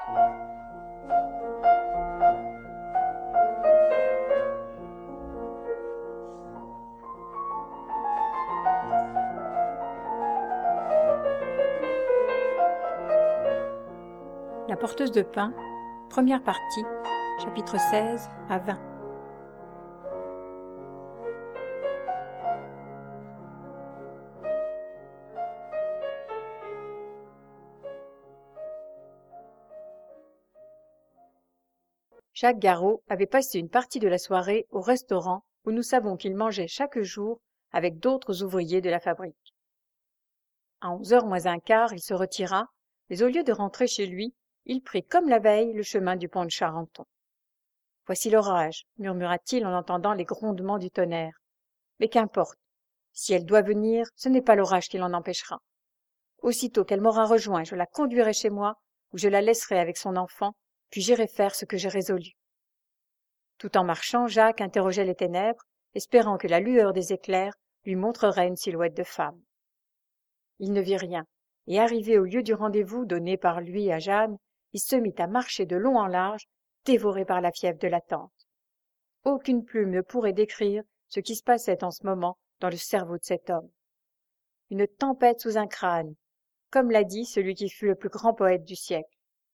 La porteuse de pain, première partie, chapitres 16 à 20. Jacques Garraud avait passé une partie de la soirée au restaurant où nous savons qu'il mangeait chaque jour avec d'autres ouvriers de la fabrique. À 11h moins un quart, il se retira, mais au lieu de rentrer chez lui, il prit comme la veille le chemin du pont de Charenton. « Voici l'orage, » murmura-t-il en entendant les grondements du tonnerre. « Mais qu'importe, si elle doit venir, ce n'est pas l'orage qui l'en empêchera. Aussitôt qu'elle m'aura rejoint, je la conduirai chez moi, où je la laisserai avec son enfant, puis j'irai faire ce que j'ai résolu. » Tout en marchant, Jacques interrogeait les ténèbres, espérant que la lueur des éclairs lui montrerait une silhouette de femme. Il ne vit rien, et arrivé au lieu du rendez-vous donné par lui à Jeanne, il se mit à marcher de long en large, dévoré par la fièvre de l'attente. Aucune plume ne pourrait décrire ce qui se passait en ce moment dans le cerveau de cet homme. Une tempête sous un crâne, comme l'a dit celui qui fut le plus grand poète du siècle.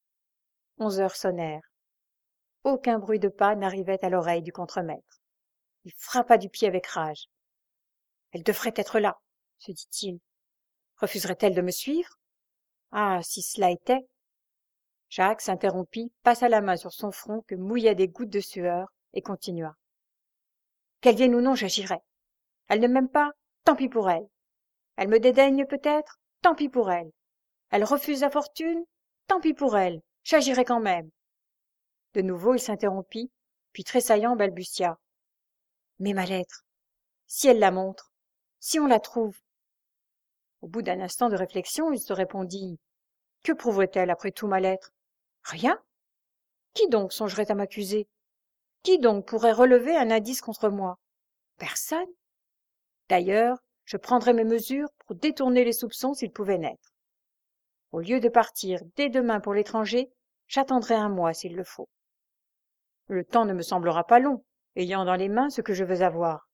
11h sonnèrent. Aucun bruit de pas n'arrivait à l'oreille du contremaître. Il frappa du pied avec rage. « Elle devrait être là, » se dit-il. Refuserait-elle de me suivre? Ah, si cela était! Jacques s'interrompit, passa la main sur son front que mouillaient des gouttes de sueur et continua. Qu'elle vienne ou non, j'agirai. Elle ne m'aime pas, tant pis pour elle. Elle me dédaigne peut-être, tant pis pour elle. Elle refuse la fortune, tant pis pour elle, j'agirai quand même. De nouveau il s'interrompit, puis tressaillant balbutia. Mais ma lettre, si elle la montre, si on la trouve. Au bout d'un instant de réflexion, il se répondit. Que prouverait-elle après tout ma lettre? Rien. Qui donc songerait à m'accuser? Qui donc pourrait relever un indice contre moi? Personne. D'ailleurs, je prendrais mes mesures pour détourner les soupçons s'ils pouvaient naître. Au lieu de partir dès demain pour l'étranger, j'attendrai un mois s'il le faut. Le temps ne me semblera pas long, ayant dans les mains ce que je veux avoir.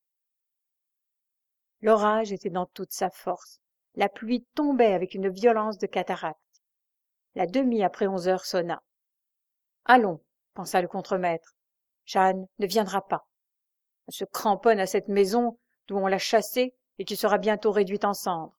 L'orage était dans toute sa force. La pluie tombait avec une violence de cataracte. La demie après 11h sonna. Allons, pensa le contremaître. Jeanne ne viendra pas. Elle se cramponne à cette maison d'où on l'a chassée et qui sera bientôt réduite en cendres.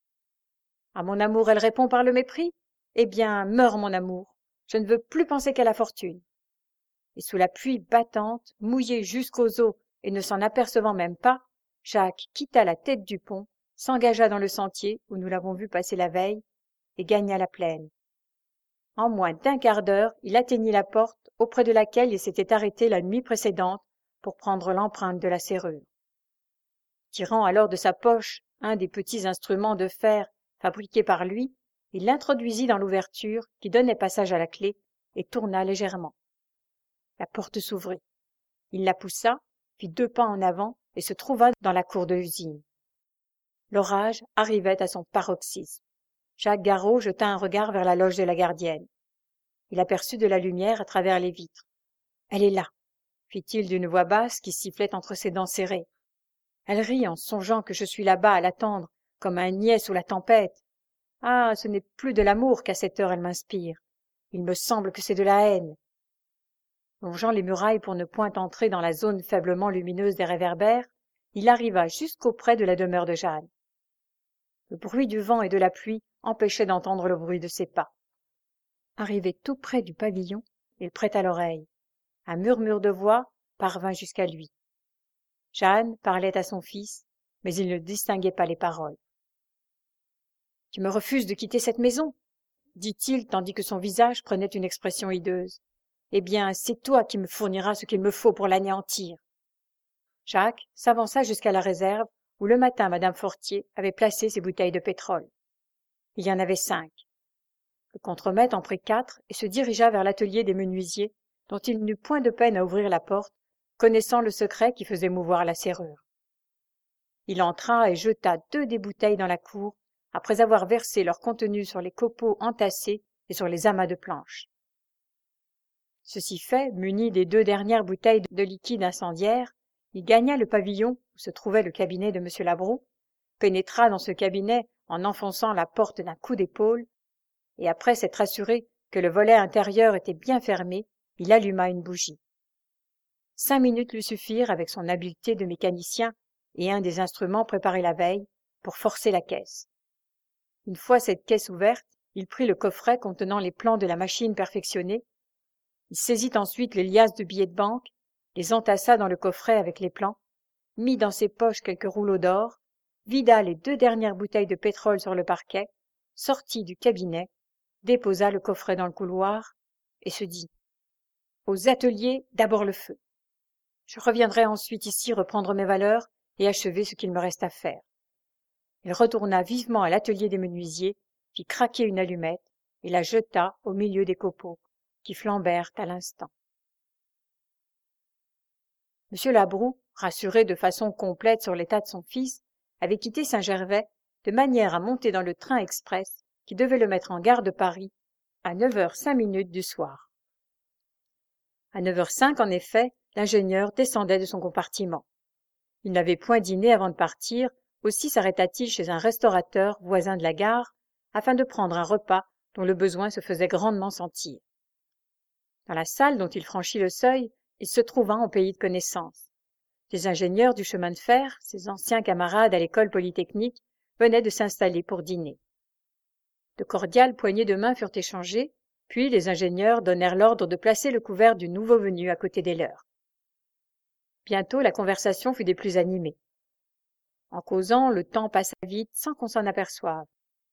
À mon amour, elle répond par le mépris? Eh bien, meurs mon amour. Je ne veux plus penser qu'à la fortune. Et sous la pluie battante, mouillé jusqu'aux os et ne s'en apercevant même pas, Jacques quitta la tête du pont, s'engagea dans le sentier où nous l'avons vu passer la veille et gagna la plaine. En moins d'un quart d'heure, il atteignit la porte auprès de laquelle il s'était arrêté la nuit précédente pour prendre l'empreinte de la serrure. Tirant alors de sa poche un des petits instruments de fer fabriqués par lui, il l'introduisit dans l'ouverture qui donnait passage à la clé et tourna légèrement. La porte s'ouvrit. Il la poussa, fit 2 pas en avant et se trouva dans la cour de l'usine. L'orage arrivait à son paroxysme. Jacques Garraud jeta un regard vers la loge de la gardienne. Il aperçut de la lumière à travers les vitres. « Elle est là !» fit-il d'une voix basse qui sifflait entre ses dents serrées. Elle rit en songeant que je suis là-bas à l'attendre, comme un niais sous la tempête. Ah, ce n'est plus de l'amour qu'à cette heure elle m'inspire. Il me semble que c'est de la haine. Longeant les murailles pour ne point entrer dans la zone faiblement lumineuse des réverbères, il arriva jusqu'auprès de la demeure de Jeanne. Le bruit du vent et de la pluie empêchait d'entendre le bruit de ses pas. Arrivé tout près du pavillon, il prêta l'oreille. Un murmure de voix parvint jusqu'à lui. Jeanne parlait à son fils, mais il ne distinguait pas les paroles. « Tu me refuses de quitter cette maison ?» dit-il tandis que son visage prenait une expression hideuse. « Eh bien, c'est toi qui me fourniras ce qu'il me faut pour l'anéantir. » Jacques s'avança jusqu'à la réserve où le matin madame Fortier avait placé ses bouteilles de pétrole. Il y en avait 5. Le contremaître en prit 4 et se dirigea vers l'atelier des menuisiers, dont il n'eut point de peine à ouvrir la porte, connaissant le secret qui faisait mouvoir la serrure. Il entra et jeta 2 des bouteilles dans la cour, après avoir versé leur contenu sur les copeaux entassés et sur les amas de planches. Ceci fait, muni des 2 dernières bouteilles de liquide incendiaire, il gagna le pavillon où se trouvait le cabinet de M. Labrouk, pénétra dans ce cabinet en enfonçant la porte d'un coup d'épaule, et après s'être assuré que le volet intérieur était bien fermé, il alluma une bougie. 5 minutes lui suffirent avec son habileté de mécanicien et un des instruments préparés la veille pour forcer la caisse. Une fois cette caisse ouverte, il prit le coffret contenant les plans de la machine perfectionnée. Il saisit ensuite les liasses de billets de banque, les entassa dans le coffret avec les plans, mit dans ses poches quelques rouleaux d'or, vida les 2 dernières bouteilles de pétrole sur le parquet, sortit du cabinet, déposa le coffret dans le couloir et se dit « Aux ateliers, d'abord le feu. Je reviendrai ensuite ici reprendre mes valeurs et achever ce qu'il me reste à faire. » Il retourna vivement à l'atelier des menuisiers, fit craquer une allumette et la jeta au milieu des copeaux, qui flambèrent à l'instant. M. Labrouk, rassuré de façon complète sur l'état de son fils, avait quitté Saint-Gervais de manière à monter dans le train express qui devait le mettre en gare de Paris à 9h05 du soir. À 9h05, en effet, l'ingénieur descendait de son compartiment. Il n'avait point dîné avant de partir, aussi s'arrêta-t-il chez un restaurateur voisin de la gare afin de prendre un repas dont le besoin se faisait grandement sentir. Dans la salle dont il franchit le seuil, il se trouva en pays de connaissance. Les ingénieurs du chemin de fer, ses anciens camarades à l'école polytechnique, venaient de s'installer pour dîner. De cordiales poignées de main furent échangées, puis les ingénieurs donnèrent l'ordre de placer le couvert du nouveau venu à côté des leurs. Bientôt la conversation fut des plus animées. En causant, le temps passa vite sans qu'on s'en aperçoive.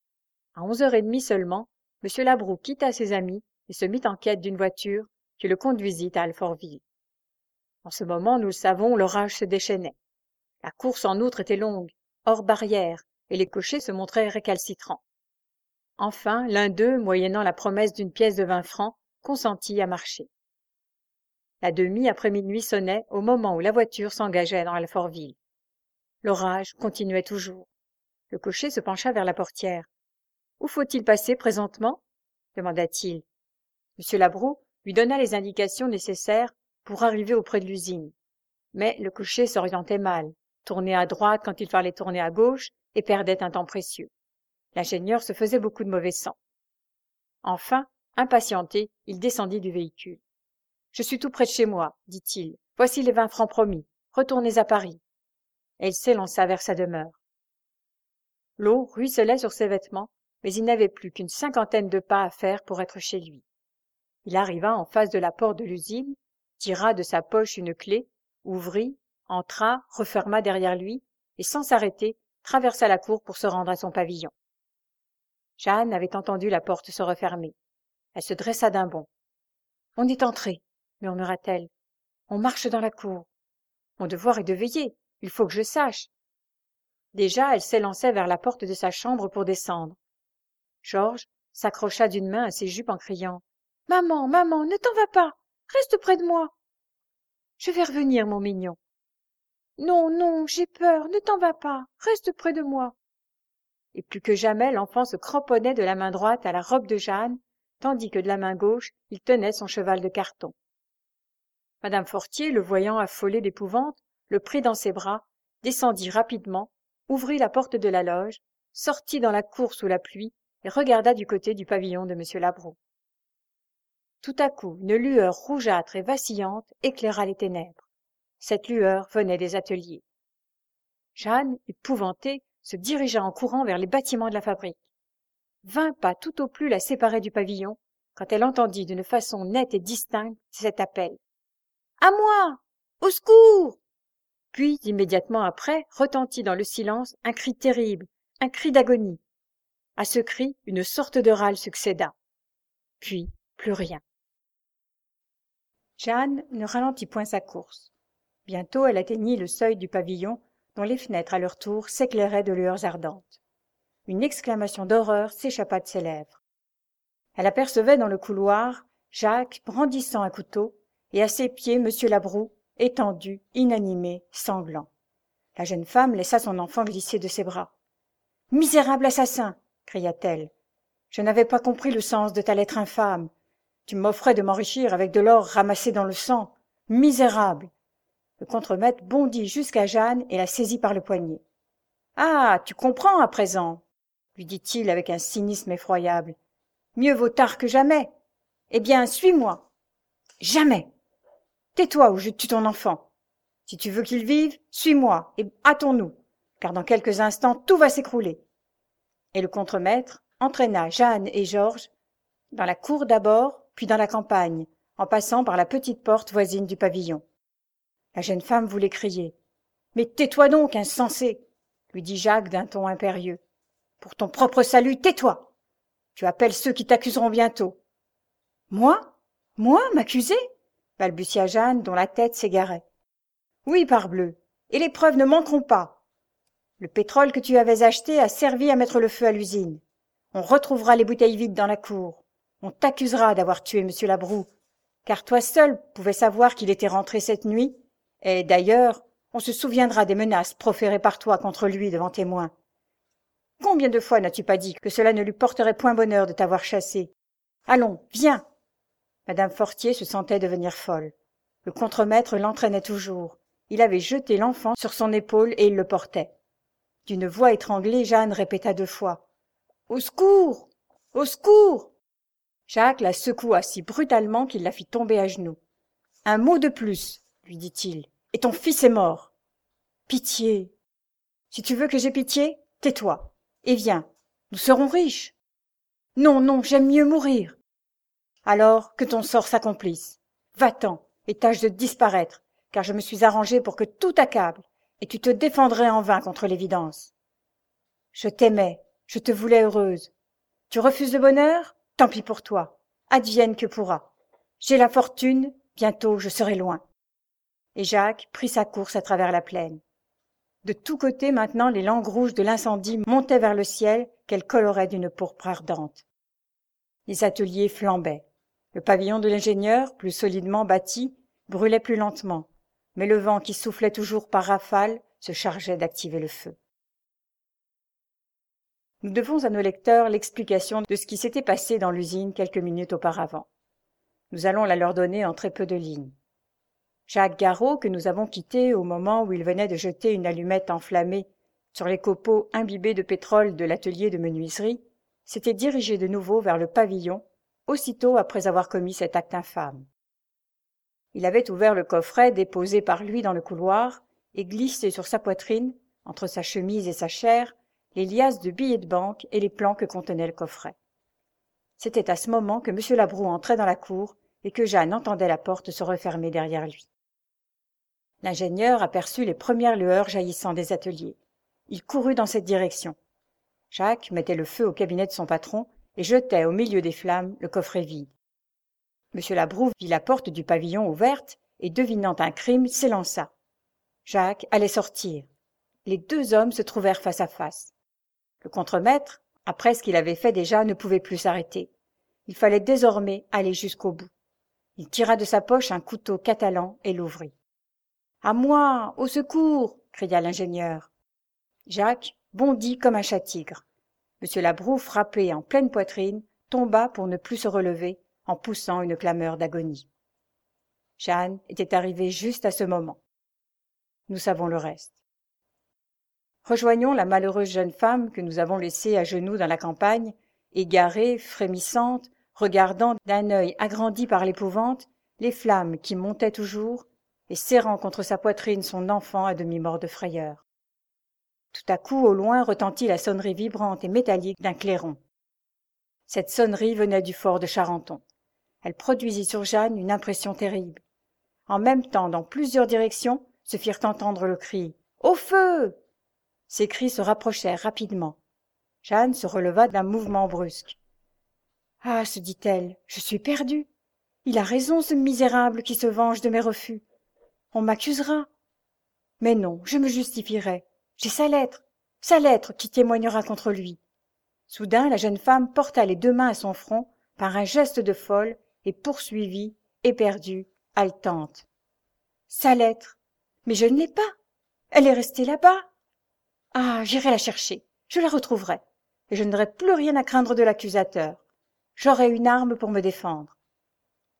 À 11h30 seulement, M. Labrouk quitta ses amis et se mit en quête d'une voiture qui le conduisit à Alfortville. En ce moment, nous le savons, l'orage se déchaînait. La course en outre était longue, hors barrière, et les cochers se montraient récalcitrants. Enfin, l'un d'eux, moyennant la promesse d'une pièce de 20 francs, consentit à marcher. La demie après minuit sonnait au moment où la voiture s'engageait dans Alfortville. L'orage continuait toujours. Le cocher se pencha vers la portière. « Où faut-il passer présentement ?» demanda-t-il. M. Labrouk lui donna les indications nécessaires pour arriver auprès de l'usine. Mais le cocher s'orientait mal, tournait à droite quand il fallait tourner à gauche et perdait un temps précieux. L'ingénieur se faisait beaucoup de mauvais sang. Enfin, impatienté, il descendit du véhicule. « Je suis tout près de chez moi, dit-il. Voici les 20 francs promis. Retournez à Paris. » Et il s'élança vers sa demeure. L'eau ruisselait sur ses vêtements, mais il n'avait plus qu'une 50aine de pas à faire pour être chez lui. Il arriva en face de la porte de l'usine, tira de sa poche une clé, ouvrit, entra, referma derrière lui, et sans s'arrêter, traversa la cour pour se rendre à son pavillon. Jeanne avait entendu la porte se refermer. Elle se dressa d'un bond. « On est entré, » murmura-t-elle. « On marche dans la cour. Mon devoir est de veiller. Il faut que je sache. » Déjà, elle s'élançait vers la porte de sa chambre pour descendre. Georges s'accrocha d'une main à ses jupes en criant « Maman, maman, ne t'en vas pas. Reste près de moi. »« Je vais revenir, mon mignon. »« Non, non, j'ai peur. Ne t'en vas pas. Reste près de moi. » Et plus que jamais, l'enfant se cramponnait de la main droite à la robe de Jeanne, tandis que de la main gauche, il tenait son cheval de carton. Madame Fortier, le voyant affolé d'épouvante, le prit dans ses bras, descendit rapidement, ouvrit la porte de la loge, sortit dans la cour sous la pluie et regarda du côté du pavillon de M. Labrouk. Tout à coup, une lueur rougeâtre et vacillante éclaira les ténèbres. Cette lueur venait des ateliers. Jeanne, épouvantée, se dirigea en courant vers les bâtiments de la fabrique. 20 pas tout au plus la séparaient du pavillon, quand elle entendit d'une façon nette et distincte cet appel. « À moi! Au secours !» Puis, immédiatement après, retentit dans le silence un cri terrible, un cri d'agonie. À ce cri, une sorte de râle succéda. Puis, plus rien. Jeanne ne ralentit point sa course. Bientôt, elle atteignit le seuil du pavillon, dont les fenêtres, à leur tour, s'éclairaient de lueurs ardentes. Une exclamation d'horreur s'échappa de ses lèvres. Elle apercevait dans le couloir Jacques brandissant un couteau, et à ses pieds M. Labrouk, étendu, inanimé, sanglant. La jeune femme laissa son enfant glisser de ses bras. « Misérable assassin !» cria-t-elle. « Je n'avais pas compris le sens de ta lettre infâme. Tu m'offrais de m'enrichir avec de l'or ramassé dans le sang. Misérable! Le contremaître bondit jusqu'à Jeanne et la saisit par le poignet. Ah, tu comprends à présent, lui dit-il avec un cynisme effroyable. Mieux vaut tard que jamais. Eh bien, suis-moi. Jamais. Tais-toi ou je tue ton enfant. Si tu veux qu'il vive, suis-moi et hâtons-nous, car dans quelques instants tout va s'écrouler. Et le contremaître entraîna Jeanne et Georges dans la cour d'abord, puis dans la campagne, en passant par la petite porte voisine du pavillon. La jeune femme voulait crier. « Mais tais-toi donc, insensé !» lui dit Jacques d'un ton impérieux. « Pour ton propre salut, tais-toi! Tu appelles ceux qui t'accuseront bientôt. »« Moi? Moi, m'accuser ?» balbutia Jeanne, dont la tête s'égarait. « Oui, parbleu, et les preuves ne manqueront pas. Le pétrole que tu avais acheté a servi à mettre le feu à l'usine. On retrouvera les bouteilles vides dans la cour. On t'accusera d'avoir tué M. Labroue, car toi seul pouvais savoir qu'il était rentré cette nuit, et d'ailleurs, on se souviendra des menaces proférées par toi contre lui devant témoins. Combien de fois n'as-tu pas dit que cela ne lui porterait point bonheur de t'avoir chassé? Allons, viens !» Madame Fortier se sentait devenir folle. Le contremaître l'entraînait toujours. Il avait jeté l'enfant sur son épaule et il le portait. D'une voix étranglée, Jeanne répéta 2 fois. « Au secours! Au secours !» Jacques la secoua si brutalement qu'il la fit tomber à genoux. « Un mot de plus, lui dit-il, et ton fils est mort. Pitié. Si tu veux que j'aie pitié, tais-toi, et viens, nous serons riches. Non, non, j'aime mieux mourir. Alors que ton sort s'accomplisse. Va-t'en, et tâche de disparaître, car je me suis arrangé pour que tout t'accable, et tu te défendrais en vain contre l'évidence. Je t'aimais, je te voulais heureuse. Tu refuses le bonheur? Tant pis pour toi. Advienne que pourra. J'ai la fortune, bientôt je serai loin. » Et Jacques prit sa course à travers la plaine. De tous côtés maintenant les langues rouges de l'incendie montaient vers le ciel qu'elles coloraient d'une pourpre ardente. Les ateliers flambaient. Le pavillon de l'ingénieur, plus solidement bâti, brûlait plus lentement, mais le vent qui soufflait toujours par rafales se chargeait d'activer le feu. Nous devons à nos lecteurs l'explication de ce qui s'était passé dans l'usine quelques minutes auparavant. Nous allons la leur donner en très peu de lignes. Jacques Garraud, que nous avons quitté au moment où il venait de jeter une allumette enflammée sur les copeaux imbibés de pétrole de l'atelier de menuiserie, s'était dirigé de nouveau vers le pavillon, aussitôt après avoir commis cet acte infâme. Il avait ouvert le coffret déposé par lui dans le couloir et glissé sur sa poitrine, entre sa chemise et sa chair, les liasses de billets de banque et les plans que contenait le coffret. C'était à ce moment que M. Labroue entrait dans la cour et que Jeanne entendait la porte se refermer derrière lui. L'ingénieur aperçut les premières lueurs jaillissant des ateliers. Il courut dans cette direction. Jacques mettait le feu au cabinet de son patron et jetait au milieu des flammes le coffret vide. M. Labroue vit la porte du pavillon ouverte et, devinant un crime, s'élança. Jacques allait sortir. Les 2 hommes se trouvèrent face à face. Le contremaître, après ce qu'il avait fait déjà, ne pouvait plus s'arrêter. Il fallait désormais aller jusqu'au bout. Il tira de sa poche un couteau catalan et l'ouvrit. « À moi! Au secours !» cria l'ingénieur. Jacques bondit comme un chat-tigre. M. Labroue, frappé en pleine poitrine, tomba pour ne plus se relever en poussant une clameur d'agonie. Jeanne était arrivée juste à ce moment. Nous savons le reste. Rejoignons la malheureuse jeune femme que nous avons laissée à genoux dans la campagne, égarée, frémissante, regardant d'un œil agrandi par l'épouvante les flammes qui montaient toujours et serrant contre sa poitrine son enfant à demi-mort de frayeur. Tout à coup, au loin, retentit la sonnerie vibrante et métallique d'un clairon. Cette sonnerie venait du fort de Charenton. Elle produisit sur Jeanne une impression terrible. En même temps, dans plusieurs directions, se firent entendre le cri « Au feu !» Ces cris se rapprochèrent rapidement. Jeanne se releva d'un mouvement brusque. « Ah, se dit-elle, je suis perdue. Il a raison, ce misérable qui se venge de mes refus. On m'accusera. Mais non, je me justifierai. J'ai sa lettre qui témoignera contre lui. » Soudain, la jeune femme porta les 2 mains à son front par un geste de folle et poursuivit, éperdue, haletante. « Sa lettre! Mais je ne l'ai pas! Elle est restée là-bas! Ah, j'irai la chercher, je la retrouverai, et je n'aurai plus rien à craindre de l'accusateur. J'aurai une arme pour me défendre.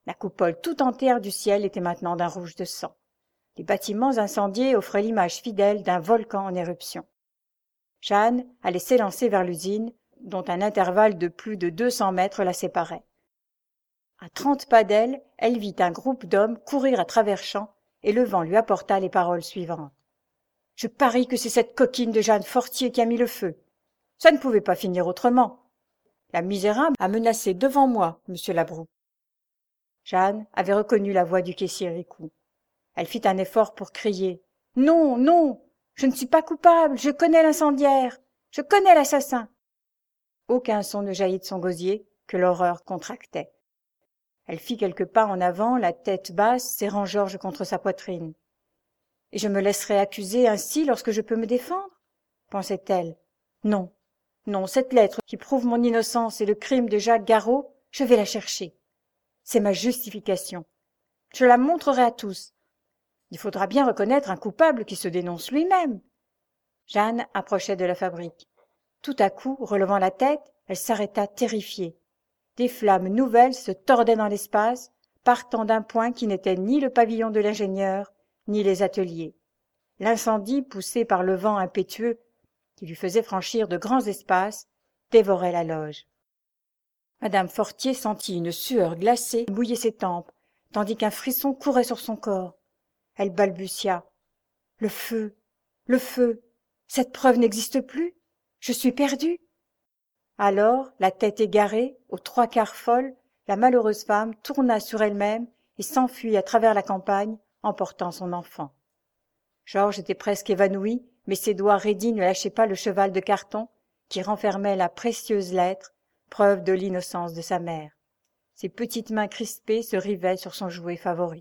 La coupole tout entière du ciel était maintenant d'un rouge de sang. Les bâtiments incendiés offraient l'image fidèle d'un volcan en éruption. Jeanne allait s'élancer vers l'usine, dont un intervalle de plus de 200 mètres la séparait. À 30 pas d'elle, elle vit un groupe d'hommes courir à travers champs, et le vent lui apporta les paroles suivantes. « Je parie que c'est cette coquine de Jeanne Fortier qui a mis le feu. Ça ne pouvait pas finir autrement. La misérable a menacé devant moi, monsieur Labrouk. » Jeanne avait reconnu la voix du caissier Ricou. Elle fit un effort pour crier. « Non, non, je ne suis pas coupable, je connais l'incendiaire, je connais l'assassin. » Aucun son ne jaillit de son gosier, que l'horreur contractait. Elle fit quelques pas en avant, la tête basse, serrant Georges contre sa poitrine. « Et je me laisserai accuser ainsi lorsque je peux me défendre ?» pensait-elle. « Non, non, cette lettre qui prouve mon innocence et le crime de Jacques Garot, je vais la chercher. C'est ma justification. Je la montrerai à tous. Il faudra bien reconnaître un coupable qui se dénonce lui-même. » Jeanne approchait de la fabrique. Tout à coup, relevant la tête, elle s'arrêta terrifiée. Des flammes nouvelles se tordaient dans l'espace, partant d'un point qui n'était ni le pavillon de l'ingénieur, ni les ateliers. L'incendie, poussé par le vent impétueux, qui lui faisait franchir de grands espaces, dévorait la loge. Madame Fortier sentit une sueur glacée mouiller ses tempes, tandis qu'un frisson courait sur son corps. Elle balbutia. « Le feu, cette preuve n'existe plus. Je suis perdue. » Alors, la tête égarée, aux trois quarts folle, la malheureuse femme tourna sur elle-même et s'enfuit à travers la campagne, emportant son enfant. Georges était presque évanoui, mais ses doigts raidis ne lâchaient pas le cheval de carton qui renfermait la précieuse lettre, preuve de l'innocence de sa mère. Ses petites mains crispées se rivaient sur son jouet favori.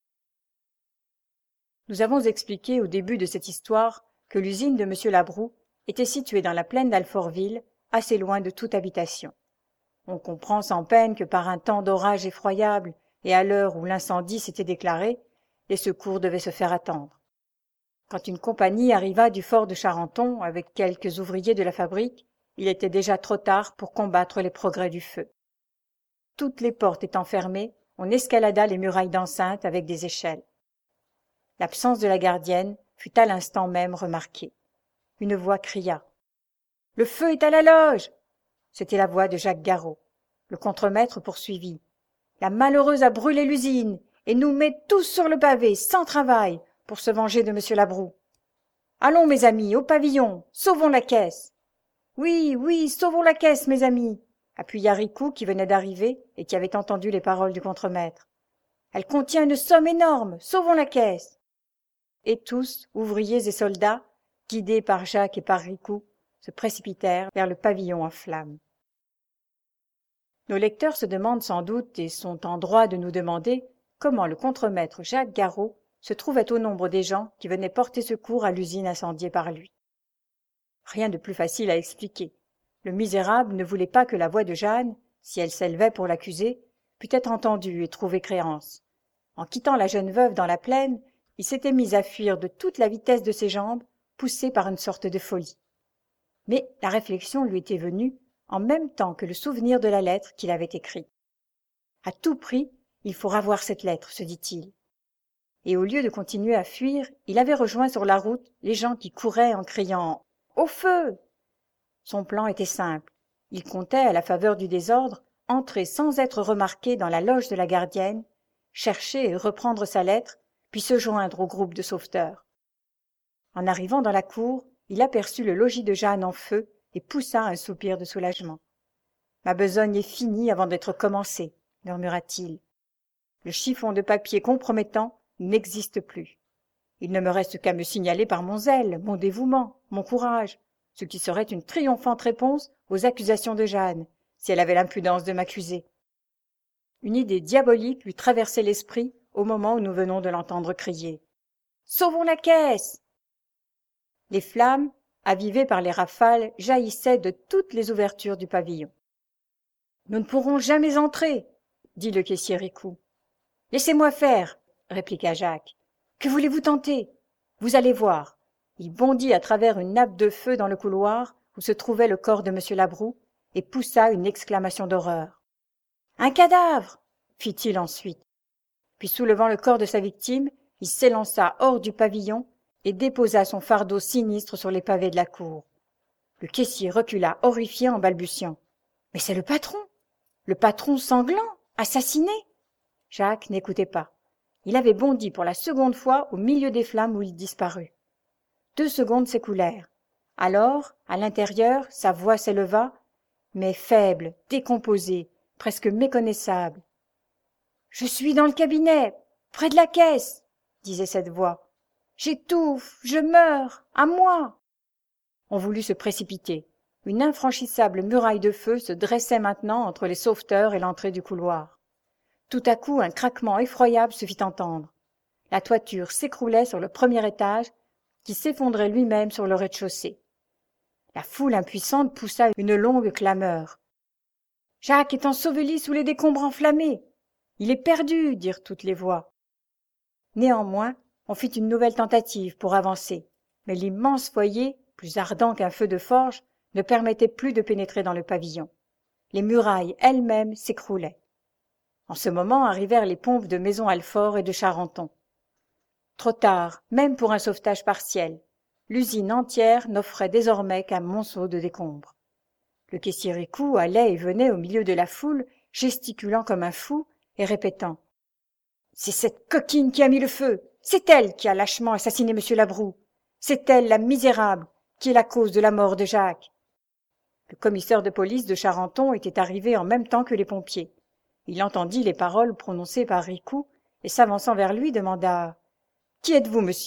Nous avons expliqué au début de cette histoire que l'usine de M. Labrouk était située dans la plaine d'Alfortville, assez loin de toute habitation. On comprend sans peine que par un temps d'orage effroyable et à l'heure où l'incendie s'était déclaré, les secours devaient se faire attendre. Quand une compagnie arriva du fort de Charenton avec quelques ouvriers de la fabrique, il était déjà trop tard pour combattre les progrès du feu. Toutes les portes étant fermées, on escalada les murailles d'enceinte avec des échelles. L'absence de la gardienne fut à l'instant même remarquée. Une voix cria. « Le feu est à la loge !» C'était la voix de Jacques Garot. Le contremaître poursuivit. « La malheureuse a brûlé l'usine et nous met tous sur le pavé, sans travail, pour se venger de M. Labrouk. Allons, mes amis, au pavillon, sauvons la caisse. »« Oui, oui, sauvons la caisse, mes amis !» appuya Ricou qui venait d'arriver et qui avait entendu les paroles du contremaître. « Elle contient une somme énorme, sauvons la caisse !» Et tous, ouvriers et soldats, guidés par Jacques et par Ricou, se précipitèrent vers le pavillon en flammes. Nos lecteurs se demandent sans doute et sont en droit de nous demander comment le contremaître Jacques Garot se trouvait au nombre des gens qui venaient porter secours à l'usine incendiée par lui. Rien de plus facile à expliquer. Le misérable ne voulait pas que la voix de Jeanne, si elle s'élevait pour l'accuser, pût être entendue et trouver créance. En quittant la jeune veuve dans la plaine, il s'était mis à fuir de toute la vitesse de ses jambes, poussé par une sorte de folie. Mais la réflexion lui était venue en même temps que le souvenir de la lettre qu'il avait écrite. À tout prix, il faut ravoir cette lettre, se dit-il. Et au lieu de continuer à fuir, il avait rejoint sur la route les gens qui couraient en criant « Au feu !» Son plan était simple. Il comptait, à la faveur du désordre, entrer sans être remarqué dans la loge de la gardienne, chercher et reprendre sa lettre, puis se joindre au groupe de sauveteurs. En arrivant dans la cour, il aperçut le logis de Jeanne en feu et poussa un soupir de soulagement. « Ma besogne est finie avant d'être commencée, » murmura-t-il. « Le chiffon de papier compromettant n'existe plus. Il ne me reste qu'à me signaler par mon zèle, mon dévouement, mon courage, ce qui serait une triomphante réponse aux accusations de Jeanne, si elle avait l'impudence de m'accuser. » Une idée diabolique lui traversait l'esprit au moment où nous venons de l'entendre crier. « Sauvons la caisse !» Les flammes, avivées par les rafales, jaillissaient de toutes les ouvertures du pavillon. « Nous ne pourrons jamais entrer, » dit le caissier Ricou. « Laissez-moi faire, » répliqua Jacques. « Que voulez-vous tenter ? Vous allez voir. » Il bondit à travers une nappe de feu dans le couloir où se trouvait le corps de M. Labrouk et poussa une exclamation d'horreur. « Un cadavre ! fit-il ensuite. Puis soulevant le corps de sa victime, il s'élança hors du pavillon et déposa son fardeau sinistre sur les pavés de la cour. Le caissier recula horrifié en balbutiant. « Mais c'est le patron sanglant, assassiné !» Jacques n'écoutait pas. Il avait bondi pour la seconde fois au milieu des flammes où il disparut. 2 secondes s'écoulèrent. Alors, à l'intérieur, sa voix s'éleva, mais faible, décomposée, presque méconnaissable. « Je suis dans le cabinet, près de la caisse, » disait cette voix. « J'étouffe, je meurs, à moi !» On voulut se précipiter. Une infranchissable muraille de feu se dressait maintenant entre les sauveteurs et l'entrée du couloir. Tout à coup, un craquement effroyable se fit entendre. La toiture s'écroulait sur le premier étage, qui s'effondrait lui-même sur le rez-de-chaussée. La foule impuissante poussa une longue clameur. « Jacques est enseveli sous les décombres enflammés. Il est perdu !» dirent toutes les voix. Néanmoins, on fit une nouvelle tentative pour avancer, mais l'immense foyer, plus ardent qu'un feu de forge, ne permettait plus de pénétrer dans le pavillon. Les murailles elles-mêmes s'écroulaient. En ce moment arrivèrent les pompes de Maison Alfort et de Charenton. Trop tard, même pour un sauvetage partiel. L'usine entière n'offrait désormais qu'un monceau de décombres. Le caissier Ricou allait et venait au milieu de la foule, gesticulant comme un fou et répétant « C'est cette coquine qui a mis le feu. C'est elle qui a lâchement assassiné M. Labroue. C'est elle, la misérable, qui est la cause de la mort de Jacques. » Le commissaire de police de Charenton était arrivé en même temps que les pompiers. Il entendit les paroles prononcées par Ricou et s'avançant vers lui demanda « Qui êtes-vous, monsieur ?»«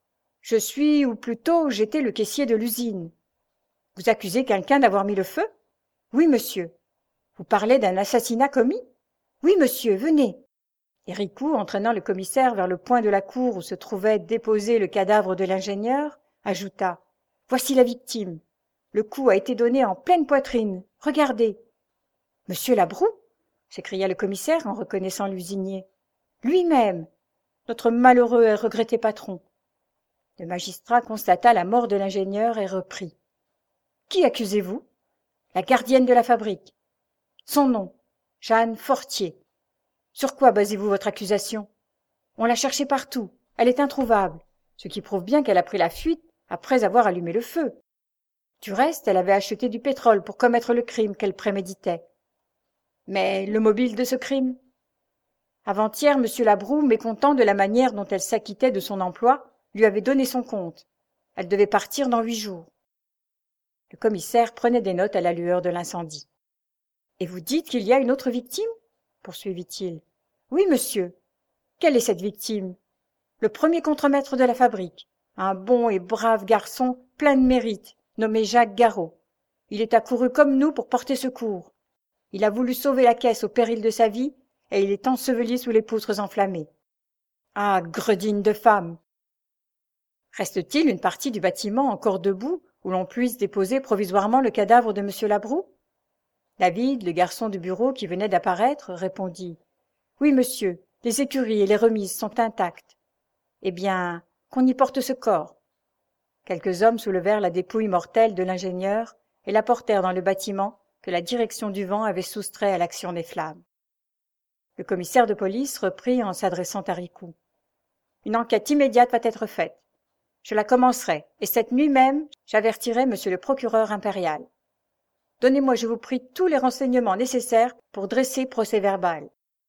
Je suis, ou plutôt j'étais le caissier de l'usine. »« Vous accusez quelqu'un d'avoir mis le feu ?»« Oui, monsieur. »« Vous parlez d'un assassinat commis ?»« Oui, monsieur, venez. » Et Ricou, entraînant le commissaire vers le point de la cour où se trouvait déposé le cadavre de l'ingénieur, ajouta « Voici la victime. Le coup a été donné en pleine poitrine. Regardez. »« Monsieur Labroue ?» s'écria le commissaire en reconnaissant l'usinier. « Lui-même, notre malheureux et regretté patron. » Le magistrat constata la mort de l'ingénieur et reprit. « Qui accusez-vous ?»« La gardienne de la fabrique. »« Son nom, Jeanne Fortier. »« Sur quoi basez-vous votre accusation ?»« On l'a cherchée partout. Elle est introuvable, ce qui prouve bien qu'elle a pris la fuite après avoir allumé le feu. Du reste, elle avait acheté du pétrole pour commettre le crime qu'elle préméditait. Mais le mobile de ce crime ? Avant-hier, M. Labroue, mécontent de la manière dont elle s'acquittait de son emploi, lui avait donné son compte. Elle devait partir dans 8 jours. Le commissaire prenait des notes à la lueur de l'incendie. « Et vous dites qu'il y a une autre victime ?» poursuivit-il. « Oui, monsieur. Quelle est cette victime ? Le premier contremaître de la fabrique, un bon et brave garçon plein de mérite, nommé Jacques Garot. Il est accouru comme nous pour porter secours. Il a voulu sauver la caisse au péril de sa vie, et il est enseveli sous les poutres enflammées. Ah, gredine de femme ! Reste-t-il une partie du bâtiment encore debout où l'on puisse déposer provisoirement le cadavre de M. Labroue ? David, le garçon du bureau qui venait d'apparaître, répondit « Oui, monsieur, les écuries et les remises sont intactes. » « Eh bien, qu'on y porte ce corps. » Quelques hommes soulevèrent la dépouille mortelle de l'ingénieur et la portèrent dans le bâtiment que la direction du vent avait soustrait à l'action des flammes. Le commissaire de police reprit en s'adressant à Ricou. « Une enquête immédiate va être faite. Je la commencerai, et cette nuit même, j'avertirai monsieur le procureur impérial. Donnez-moi, je vous prie, tous les renseignements nécessaires pour dresser procès-verbal. »«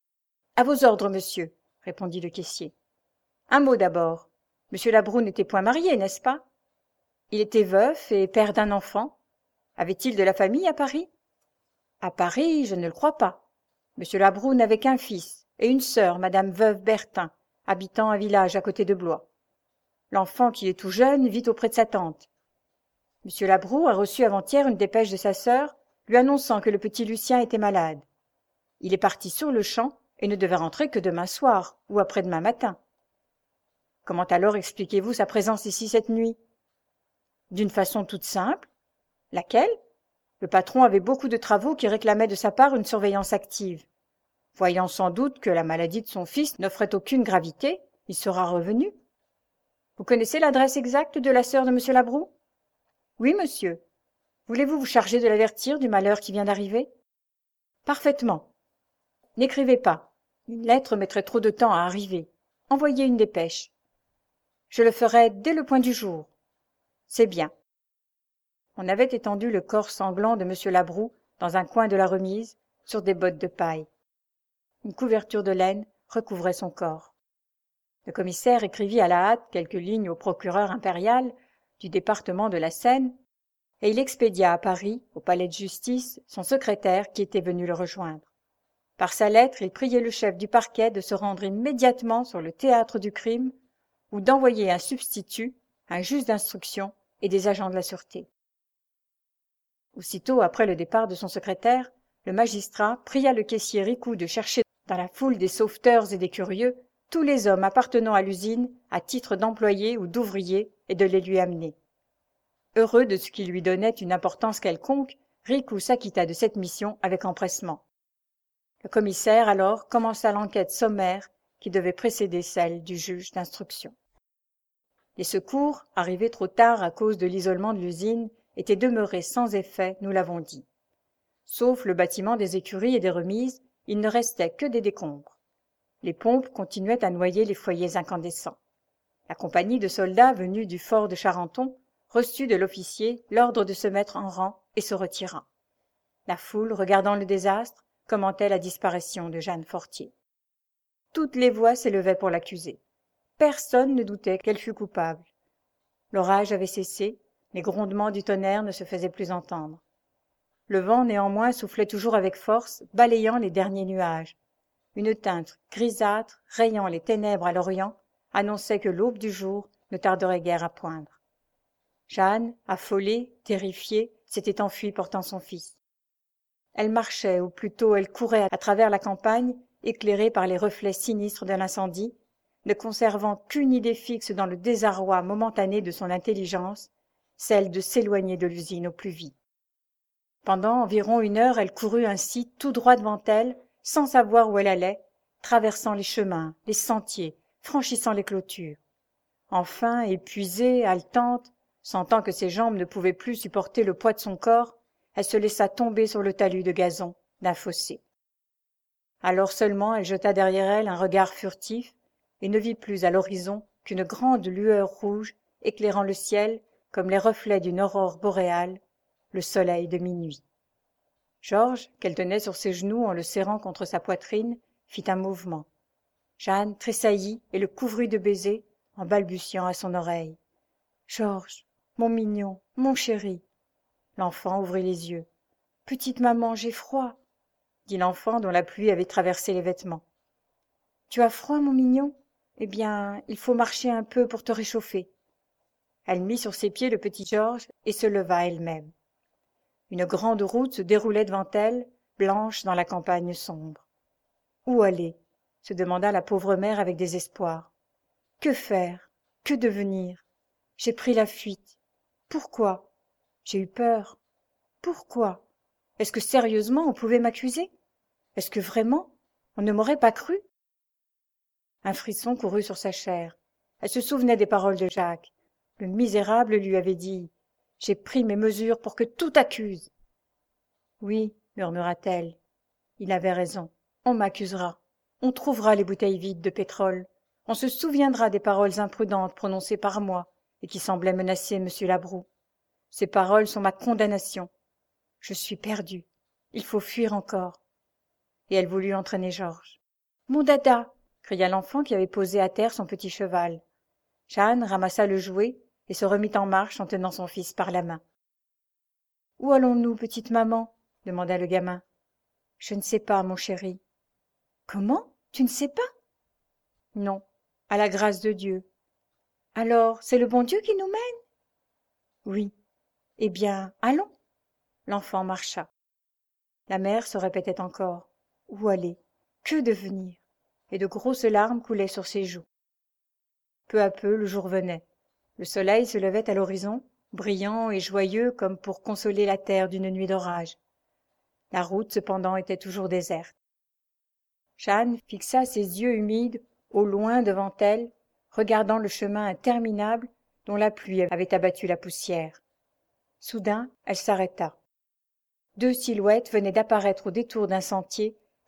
À vos ordres, monsieur, » répondit le caissier. « Un mot d'abord. Monsieur Labroue n'était point marié, n'est-ce pas ? Il était veuf et père d'un enfant. Avait-il de la famille à Paris ? À Paris, je ne le crois pas. Monsieur Labroue n'avait qu'un fils et une sœur, madame veuve Bertin, habitant un village à côté de Blois. L'enfant, qui est tout jeune, vit auprès de sa tante. Monsieur Labroue a reçu avant-hier une dépêche de sa sœur, lui annonçant que le petit Lucien était malade. Il est parti sur le champ et ne devait rentrer que demain soir ou après-demain matin. Comment alors expliquez-vous sa présence ici cette nuit ? D'une façon toute simple. Laquelle ? Le patron avait beaucoup de travaux qui réclamaient de sa part une surveillance active. Voyant sans doute que la maladie de son fils n'offrait aucune gravité, il sera revenu. Vous connaissez l'adresse exacte de la sœur de M. Labroue ? Oui, monsieur. Voulez-vous vous charger de l'avertir du malheur qui vient d'arriver ? Parfaitement. N'écrivez pas. Une lettre mettrait trop de temps à arriver. Envoyez une dépêche. Je le ferai dès le point du jour. C'est bien. On avait étendu le corps sanglant de M. Labroue dans un coin de la remise, sur des bottes de paille. Une couverture de laine recouvrait son corps. Le commissaire écrivit à la hâte quelques lignes au procureur impérial du département de la Seine, et il expédia à Paris, au palais de justice, son secrétaire qui était venu le rejoindre. Par sa lettre, il priait le chef du parquet de se rendre immédiatement sur le théâtre du crime ou d'envoyer un substitut, un juge d'instruction et des agents de la sûreté. Aussitôt après le départ de son secrétaire, le magistrat pria le caissier Ricoux de chercher dans la foule des sauveteurs et des curieux tous les hommes appartenant à l'usine à titre d'employés ou d'ouvriers et de les lui amener. Heureux de ce qui lui donnait une importance quelconque, Ricoux s'acquitta de cette mission avec empressement. Le commissaire alors commença l'enquête sommaire qui devait précéder celle du juge d'instruction. Les secours, arrivés trop tard à cause de l'isolement de l'usine, étaient demeurés sans effet, nous l'avons dit. Sauf le bâtiment des écuries et des remises, il ne restait que des décombres. Les pompes continuaient à noyer les foyers incandescents. La compagnie de soldats venus du fort de Charenton reçut de l'officier l'ordre de se mettre en rang et se retira. La foule, regardant le désastre, commentait la disparition de Jeanne Fortier. Toutes les voix s'élevaient pour l'accuser. Personne ne doutait qu'elle fût coupable. L'orage avait cessé, les grondements du tonnerre ne se faisaient plus entendre. Le vent néanmoins soufflait toujours avec force, balayant les derniers nuages. Une teinte grisâtre, rayant les ténèbres à l'orient, annonçait que l'aube du jour ne tarderait guère à poindre. Jeanne, affolée, terrifiée, s'était enfuie portant son fils. Elle marchait, ou plutôt elle courait à travers la campagne, éclairée par les reflets sinistres de l'incendie, ne conservant qu'une idée fixe dans le désarroi momentané de son intelligence, celle de s'éloigner de l'usine au plus vite. Pendant environ 1 heure, elle courut ainsi tout droit devant elle, sans savoir où elle allait, traversant les chemins, les sentiers, franchissant les clôtures. Enfin, épuisée, haletante, sentant que ses jambes ne pouvaient plus supporter le poids de son corps, elle se laissa tomber sur le talus de gazon d'un fossé. Alors seulement elle jeta derrière elle un regard furtif et ne vit plus à l'horizon qu'une grande lueur rouge éclairant le ciel comme les reflets d'une aurore boréale, le soleil de minuit. Georges, qu'elle tenait sur ses genoux en le serrant contre sa poitrine, fit un mouvement. Jeanne tressaillit et le couvrit de baisers en balbutiant à son oreille. « Georges, mon mignon, mon chéri !» L'enfant ouvrit les yeux. « Petite maman, j'ai froid !» dit l'enfant dont la pluie avait traversé les vêtements. « Tu as froid, mon mignon ? Eh bien, il faut marcher un peu pour te réchauffer. » Elle mit sur ses pieds le petit Georges et se leva elle-même. Une grande route se déroulait devant elle, blanche dans la campagne sombre. Où aller ? Se demanda la pauvre mère avec désespoir. Que faire ? Que devenir ? J'ai pris la fuite. Pourquoi ? J'ai eu peur. Pourquoi ? Est-ce que sérieusement on pouvait m'accuser ? Est-ce que vraiment on ne m'aurait pas cru ? Un frisson courut sur sa chair. Elle se souvenait des paroles de Jacques. Le misérable lui avait dit « J'ai pris mes mesures pour que tout accuse. » Oui, murmura-t-elle, il avait raison. On m'accusera. On trouvera les bouteilles vides de pétrole. On se souviendra des paroles imprudentes prononcées par moi et qui semblaient menacer M. Labroue. Ces paroles sont ma condamnation. Je suis perdue. Il faut fuir encore. Et elle voulut entraîner Georges. « Mon dada !» cria l'enfant qui avait posé à terre son petit cheval. Jeanne ramassa le jouet et se remit en marche en tenant son fils par la main. « Où allons-nous, petite maman ?» demanda le gamin. « Je ne sais pas, mon chéri. »« Comment ? Tu ne sais pas ?»« Non, à la grâce de Dieu. »« Alors, c'est le bon Dieu qui nous mène ?»« Oui. Eh bien, allons. » L'enfant marcha. La mère se répétait encore. Où aller ? Que devenir ? Et de grosses larmes coulaient sur ses joues. Peu à peu, le jour venait. Le soleil se levait à l'horizon, brillant et joyeux comme pour consoler la terre d'une nuit d'orage. La route, cependant, était toujours déserte. Jeanne fixa ses yeux humides au loin devant elle, regardant le chemin interminable dont la pluie avait abattu la poussière. Soudain, elle s'arrêta. 2 silhouettes venaient d'apparaître au détour d'un sentier,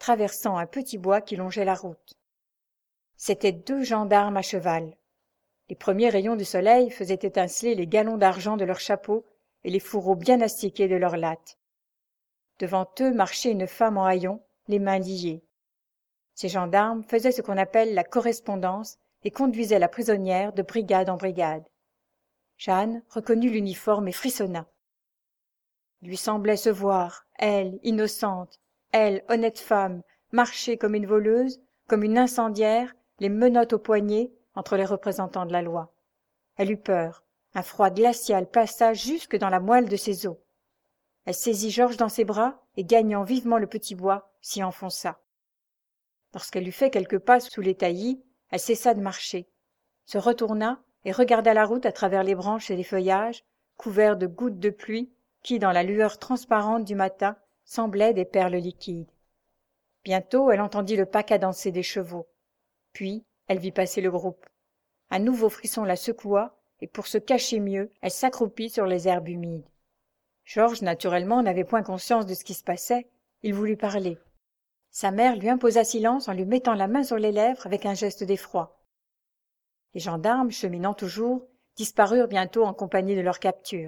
traversant un petit bois qui longeait la route. C'étaient 2 gendarmes à cheval. Les premiers rayons du soleil faisaient étinceler les galons d'argent de leurs chapeaux et les fourreaux bien astiqués de leurs lattes. Devant eux marchait une femme en haillons, les mains liées. Ces gendarmes faisaient ce qu'on appelle la correspondance et conduisaient la prisonnière de brigade en brigade. Jeanne reconnut l'uniforme et frissonna. Il lui semblait se voir, elle, innocente, elle, honnête femme, marcher comme une voleuse, comme une incendiaire, les menottes aux poignets, entre les représentants de la loi. Elle eut peur. Un froid glacial passa jusque dans la moelle de ses os. Elle saisit Georges dans ses bras et, gagnant vivement le petit bois, s'y enfonça. Lorsqu'elle eut fait quelques pas sous les taillis, elle cessa de marcher, se retourna et regarda la route à travers les branches et les feuillages, couverts de gouttes de pluie qui, dans la lueur transparente du matin, semblaient des perles liquides. Bientôt, elle entendit le pas cadencé des chevaux. Puis, elle vit passer le groupe. Un nouveau frisson la secoua, et pour se cacher mieux, elle s'accroupit sur les herbes humides. Georges, naturellement, n'avait point conscience de ce qui se passait. Il voulut parler. Sa mère lui imposa silence en lui mettant la main sur les lèvres avec un geste d'effroi. Les gendarmes, cheminant toujours, disparurent bientôt en compagnie de leur capture.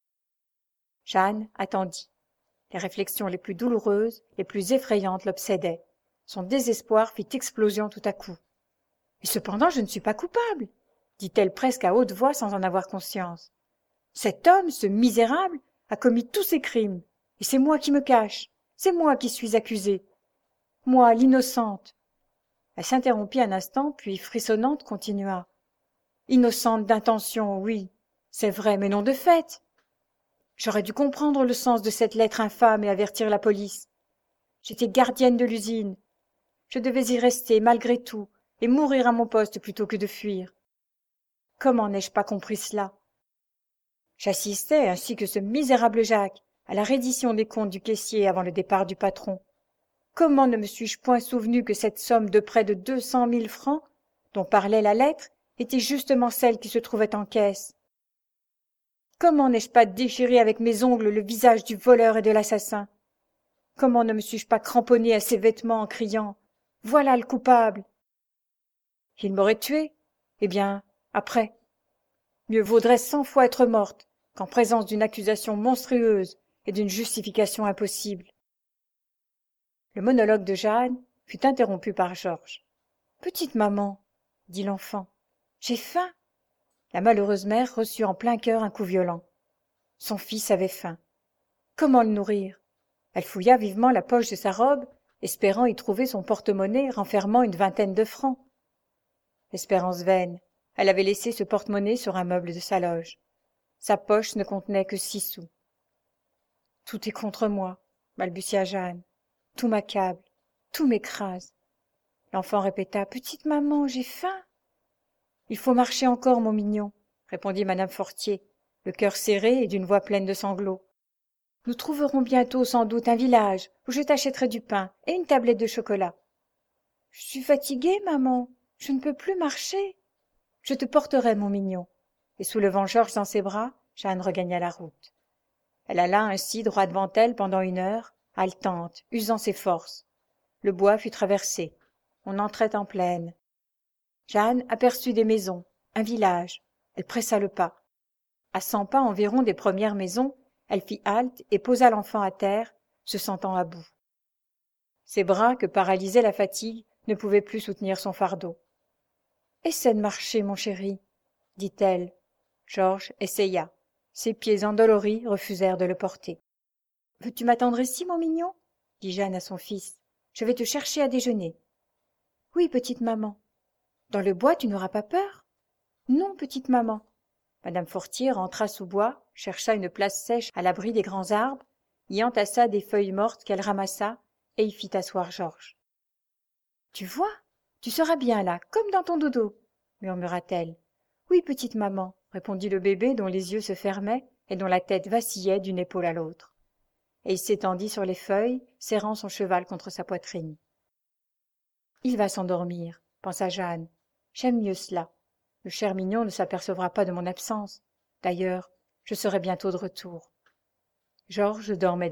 Jeanne attendit. Les réflexions les plus douloureuses, les plus effrayantes l'obsédaient. Son désespoir fit explosion tout à coup. « Et cependant, je ne suis pas coupable !» dit-elle presque à haute voix sans en avoir conscience. « Cet homme, ce misérable, a commis tous ces crimes, et c'est moi qui me cache, c'est moi qui suis accusée. Moi, l'innocente. » Elle s'interrompit un instant, puis, frissonnante, continua. « Innocente d'intention, oui, c'est vrai, mais non de fait. J'aurais dû comprendre le sens de cette lettre infâme et avertir la police. J'étais gardienne de l'usine. Je devais y rester, malgré tout, et mourir à mon poste plutôt que de fuir. Comment n'ai-je pas compris cela? J'assistais, ainsi que ce misérable Jacques, à la reddition des comptes du caissier avant le départ du patron. Comment ne me suis-je point souvenu que cette somme de près de 200 000 francs, dont parlait la lettre, était justement celle qui se trouvait en caisse? Comment n'ai-je pas déchiré avec mes ongles le visage du voleur et de l'assassin? Comment ne me suis-je pas cramponné à ses vêtements en criant « Voilà le coupable !» Il m'aurait tué. Eh bien, après. Mieux vaudrait 100 fois être morte qu'en présence d'une accusation monstrueuse et d'une justification impossible. Le monologue de Jeanne fut interrompu par Georges. « Petite maman, » dit l'enfant, « j'ai faim. » La malheureuse mère reçut en plein cœur un coup violent. Son fils avait faim. Comment le nourrir? Elle fouilla vivement la poche de sa robe, espérant y trouver son porte-monnaie renfermant une vingtaine de francs. Espérance vaine. Elle avait laissé ce porte-monnaie sur un meuble de sa loge. Sa poche ne contenait que 6 sous. « Tout est contre moi, » balbutia Jeanne. « Tout m'accable, tout m'écrase. » L'enfant répéta « Petite maman, j'ai faim. »« Il faut marcher encore, mon mignon, » répondit madame Fortier, le cœur serré et d'une voix pleine de sanglots. « Nous trouverons bientôt sans doute un village où je t'achèterai du pain et une tablette de chocolat. »« Je suis fatiguée, maman, je ne peux plus marcher. »« Je te porterai, mon mignon. » Et soulevant Georges dans ses bras, Jeanne regagna la route. Elle alla ainsi droit devant elle pendant 1 heure, haletante, usant ses forces. Le bois fut traversé. On entrait en plaine. Jeanne aperçut des maisons, un village. Elle pressa le pas. À 100 pas environ des premières maisons, elle fit halte et posa l'enfant à terre, se sentant à bout. Ses bras, que paralysait la fatigue, ne pouvaient plus soutenir son fardeau. « Essaie de marcher, mon chéri, » dit-elle. Georges essaya. Ses pieds endoloris refusèrent de le porter. « Veux-tu m'attendre ici, mon mignon ?» dit Jeanne à son fils. « Je vais te chercher à déjeuner. »« Oui, petite maman. »« Dans le bois, tu n'auras pas peur ?»« Non, petite maman. » Madame Fortier rentra sous bois, chercha une place sèche à l'abri des grands arbres, y entassa des feuilles mortes qu'elle ramassa et y fit asseoir Georges. « Tu vois, tu seras bien là, comme dans ton dodo, » murmura-t-elle. « Oui, petite maman, » répondit le bébé dont les yeux se fermaient et dont la tête vacillait d'une épaule à l'autre. Et il s'étendit sur les feuilles, serrant son cheval contre sa poitrine. « Il va s'endormir, » pensa Jeanne. « J'aime mieux cela. Le cher mignon ne s'apercevra pas de mon absence. D'ailleurs, je serai bientôt de retour. »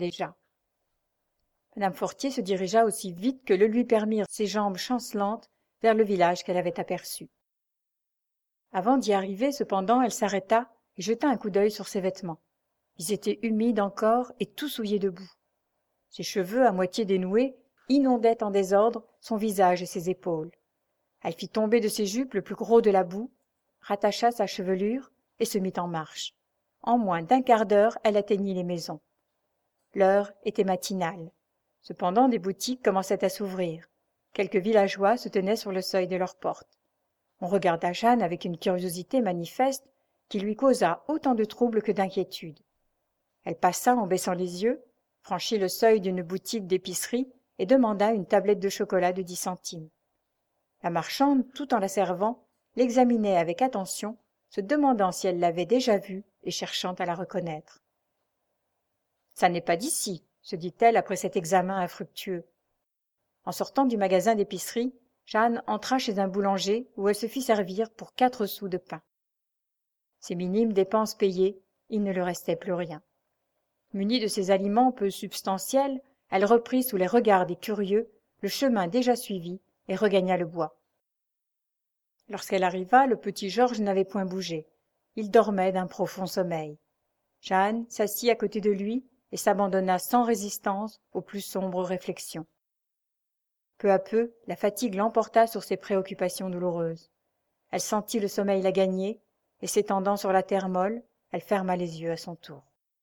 Georges dormait déjà. Madame Fortier se dirigea aussi vite que le lui permirent ses jambes chancelantes vers le village qu'elle avait aperçu. Avant d'y arriver, cependant, elle s'arrêta et jeta un coup d'œil sur ses vêtements. Ils étaient humides encore et tout souillés de boue. Ses cheveux, à moitié dénoués, inondaient en désordre son visage et ses épaules. Elle fit tomber de ses jupes le plus gros de la boue, rattacha sa chevelure et se mit en marche. En moins d'un quart d'heure, elle atteignit les maisons. L'heure était matinale. Cependant, des boutiques commençaient à s'ouvrir. Quelques villageois se tenaient sur le seuil de leurs portes. On regarda Jeanne avec une curiosité manifeste qui lui causa autant de trouble que d'inquiétude. Elle passa en baissant les yeux, franchit le seuil d'une boutique d'épicerie et demanda une tablette de chocolat de 10 centimes. La marchande, tout en la servant, l'examinait avec attention, se demandant si elle l'avait déjà vue et cherchant à la reconnaître. « Ça n'est pas d'ici, » se dit-elle après cet examen infructueux. En sortant du magasin d'épicerie, Jeanne entra chez un boulanger où elle se fit servir pour 4 sous de pain. Ces minimes dépenses payées, il ne lui restait plus rien. Munie de ces aliments peu substantiels, elle reprit sous les regards des curieux le chemin déjà suivi et regagna le bois. Lorsqu'elle arriva, le petit Georges n'avait point bougé. Il dormait d'un profond sommeil. Jeanne s'assit à côté de lui et s'abandonna sans résistance aux plus sombres réflexions. Peu à peu, la fatigue l'emporta sur ses préoccupations douloureuses. Elle sentit le sommeil la gagner, et s'étendant sur la terre molle, elle ferma les yeux à son tour.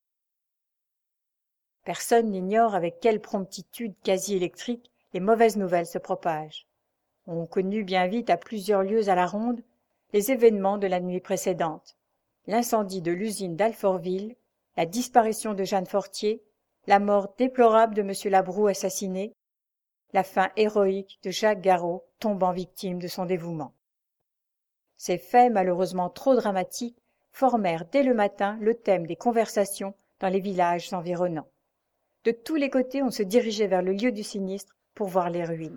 Personne n'ignore avec quelle promptitude quasi électrique les mauvaises nouvelles se propagent. On connut bien vite à plusieurs lieues à la ronde les événements de la nuit précédente, l'incendie de l'usine d'Alfortville, la disparition de Jeanne Fortier, la mort déplorable de M. Labroue assassiné, la fin héroïque de Jacques Garot tombant victime de son dévouement. Ces faits, malheureusement trop dramatiques, formèrent dès le matin le thème des conversations dans les villages environnants. De tous les côtés, on se dirigeait vers le lieu du sinistre pour voir les ruines.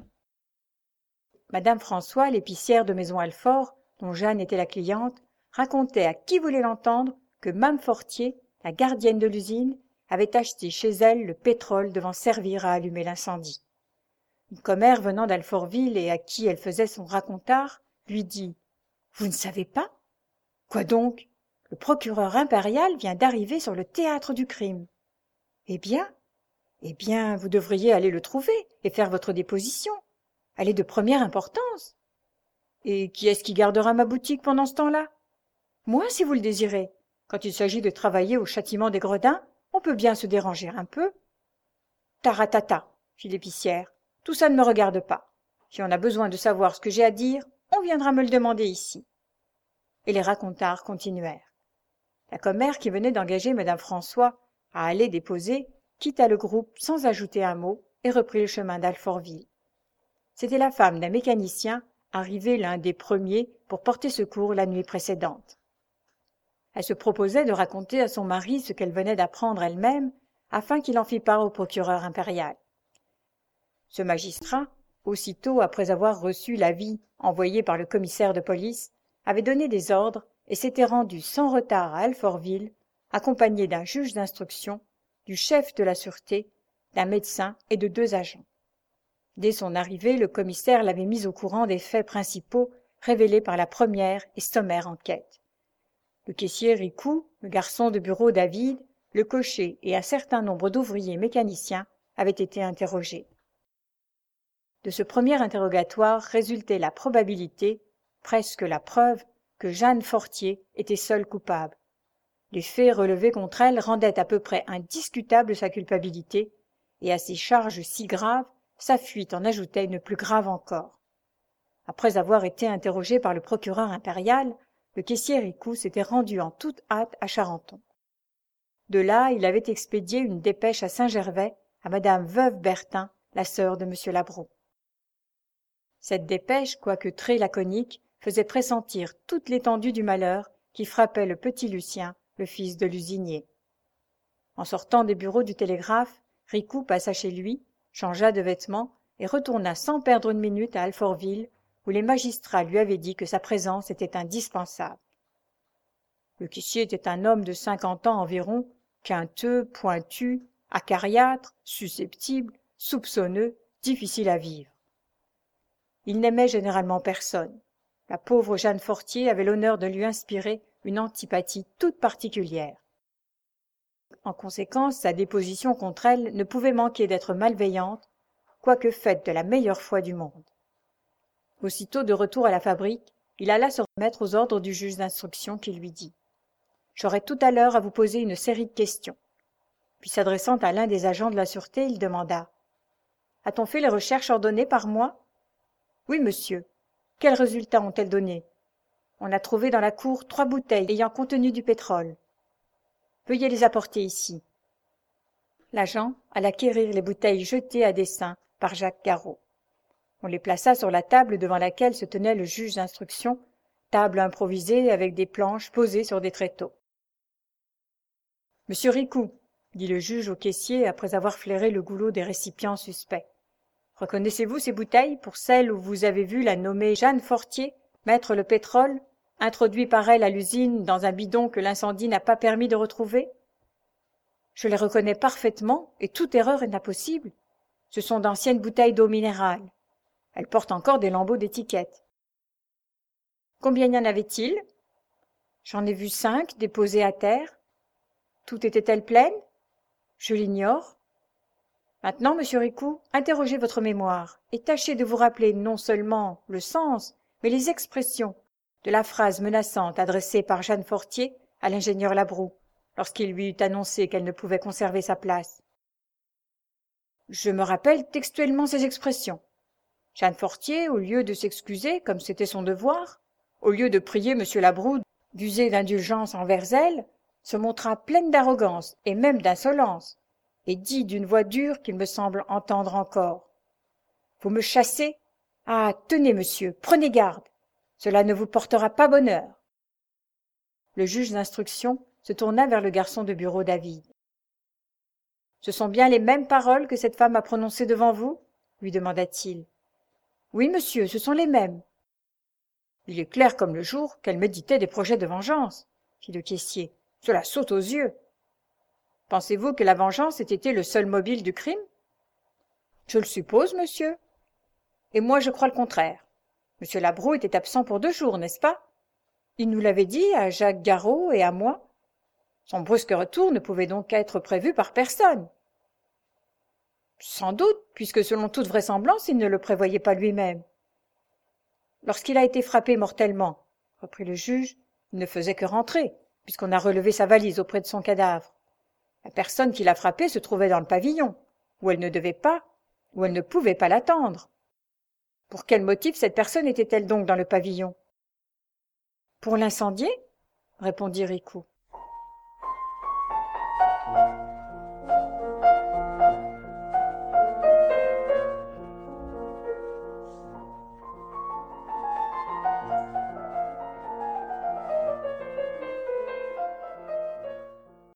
Madame François, l'épicière de Maison Alfort, dont Jeanne était la cliente, racontait à qui voulait l'entendre que Mame Fortier, la gardienne de l'usine, avait acheté chez elle le pétrole devant servir à allumer l'incendie. Une commère venant d'Alfortville et à qui elle faisait son racontard lui dit « Vous ne savez pas ? Quoi donc ? Le procureur impérial vient d'arriver sur le théâtre du crime. » Eh bien, vous devriez aller le trouver et faire votre déposition. Elle est de première importance. Et qui est-ce qui gardera ma boutique pendant ce temps-là? Moi, si vous le désirez. Quand il s'agit de travailler au châtiment des gredins, on peut bien se déranger un peu. Taratata, fit l'épicière. Tout ça ne me regarde pas. Si on a besoin de savoir ce que j'ai à dire, on viendra me le demander ici. Et les racontards continuèrent. La commère qui venait d'engager Madame François à aller déposer quitta le groupe sans ajouter un mot et reprit le chemin d'Alfortville. C'était la femme d'un mécanicien arrivé l'un des premiers pour porter secours la nuit précédente. Elle se proposait de raconter à son mari ce qu'elle venait d'apprendre elle-même afin qu'il en fît part au procureur impérial. Ce magistrat, aussitôt après avoir reçu l'avis envoyé par le commissaire de police, avait donné des ordres et s'était rendu sans retard à Alfortville, accompagné d'un juge d'instruction, du chef de la sûreté, d'un médecin et de 2 agents. Dès son arrivée, le commissaire l'avait mis au courant des faits principaux révélés par la première et sommaire enquête. Le caissier Ricou, le garçon de bureau David, le cocher et un certain nombre d'ouvriers mécaniciens avaient été interrogés. De ce premier interrogatoire résultait la probabilité, presque la preuve, que Jeanne Fortier était seule coupable. Les faits relevés contre elle rendaient à peu près indiscutable sa culpabilité, et à ces charges si graves, sa fuite en ajoutait une plus grave encore. Après avoir été interrogé par le procureur impérial, le caissier Ricou s'était rendu en toute hâte à Charenton. De là, il avait expédié une dépêche à Saint-Gervais, à madame Veuve Bertin, la sœur de M. Labroue. Cette dépêche, quoique très laconique, faisait pressentir toute l'étendue du malheur qui frappait le petit Lucien, le fils de l'usinier. En sortant des bureaux du télégraphe, Ricou passa chez lui, changea de vêtements et retourna sans perdre une minute à Alfortville, où les magistrats lui avaient dit que sa présence était indispensable. Le caissier était un homme de 50 ans environ, quinteux, pointu, acariâtre, susceptible, soupçonneux, difficile à vivre. Il n'aimait généralement personne. La pauvre Jeanne Fortier avait l'honneur de lui inspirer une antipathie toute particulière. En conséquence, sa déposition contre elle ne pouvait manquer d'être malveillante, quoique faite de la meilleure foi du monde. Aussitôt de retour à la fabrique, il alla se remettre aux ordres du juge d'instruction qui lui dit « J'aurai tout à l'heure à vous poser une série de questions. » Puis s'adressant à l'un des agents de la sûreté, il demanda « A-t-on fait les recherches ordonnées par moi ?»« Oui, monsieur. Quels résultats ont-elles donné ?»« On a trouvé dans la cour 3 bouteilles ayant contenu du pétrole. » « Veuillez les apporter ici. » L'agent alla quérir les bouteilles jetées à dessein par Jacques Garraud. On les plaça sur la table devant laquelle se tenait le juge d'instruction, table improvisée avec des planches posées sur des tréteaux. « Monsieur Ricou, » dit le juge au caissier après avoir flairé le goulot des récipients suspects, « reconnaissez-vous ces bouteilles pour celles où vous avez vu la nommée Jeanne Fortier mettre le pétrole, introduit par elle à l'usine dans un bidon que l'incendie n'a pas permis de retrouver ? Je les reconnais parfaitement et toute erreur est impossible. Ce sont d'anciennes bouteilles d'eau minérale. Elles portent encore des lambeaux d'étiquette. Combien y en avait-il ? J'en ai vu 5 déposées à terre. Toutes étaient-elles pleines ? Je l'ignore. Maintenant, monsieur Ricou, interrogez votre mémoire et tâchez de vous rappeler non seulement le sens, mais les expressions de la phrase menaçante adressée par Jeanne Fortier à l'ingénieur Labroue lorsqu'il lui eut annoncé qu'elle ne pouvait conserver sa place. Je me rappelle textuellement ces expressions. Jeanne Fortier, au lieu de s'excuser, comme c'était son devoir, au lieu de prier M. Labroue d'user d'indulgence envers elle, se montra pleine d'arrogance et même d'insolence, et dit d'une voix dure qu'il me semble entendre encore. « Vous me chassez ? Ah, tenez, monsieur, prenez garde. Cela ne vous portera pas bonheur. » Le juge d'instruction se tourna vers le garçon de bureau David. « Ce sont bien les mêmes paroles que cette femme a prononcées devant vous ? » lui demanda-t-il. « Oui, monsieur, ce sont les mêmes. »« Il est clair comme le jour qu'elle méditait des projets de vengeance, » fit le caissier. « Cela saute aux yeux. Pensez-vous que la vengeance ait été le seul mobile du crime ? » « Je le suppose, monsieur. Et moi, je crois le contraire. Monsieur Labroue était absent pour 2 jours, n'est-ce pas ? Il nous l'avait dit à Jacques Garraud et à moi. Son brusque retour ne pouvait donc être prévu par personne. Sans doute, puisque selon toute vraisemblance, il ne le prévoyait pas lui-même. Lorsqu'il a été frappé mortellement, reprit le juge, il ne faisait que rentrer, puisqu'on a relevé sa valise auprès de son cadavre. La personne qui l'a frappé se trouvait dans le pavillon, où elle ne devait pas, où elle ne pouvait pas l'attendre. Pour quel motif cette personne était-elle donc dans le pavillon ? Pour l'incendier ? Répondit Ricou.